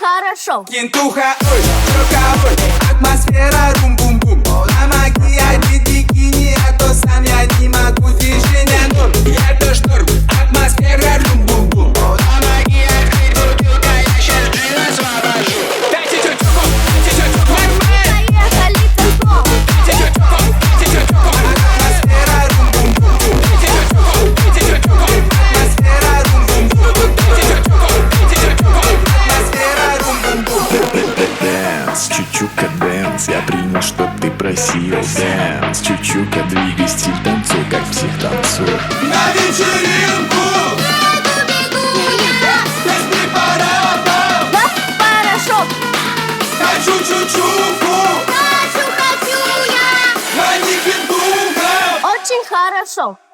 хорошо. Кентуха, ой, шоковой, атмосфера рум-бум-бум. На магия бикини, а то сам я не могу. Движение норм, это ж норм. Атмосфера рум-бум-бум. На магия бутылка, я щас джин освобожу. Дайте тётёку, дайте тётёку. Поехали танцом. Дайте тётёку, дайте тётёку. Атмосфера рум-бум-бум. Дайте тётёку, дайте тётёку. Атмосфера рум-бум-бум. Дайте тётёку, дайте тётёку. Атмосфера рум-бум-бум. Дэнс, чучука дэнс, я принял, что ты просил. Дэнс, чучука, двигай стиль, танцуй, как псих танцуй. На вечеринку без препаратов. Да, хорошо. Хочу чучуку, Хочу я. а не кентуха. Очень хорошо.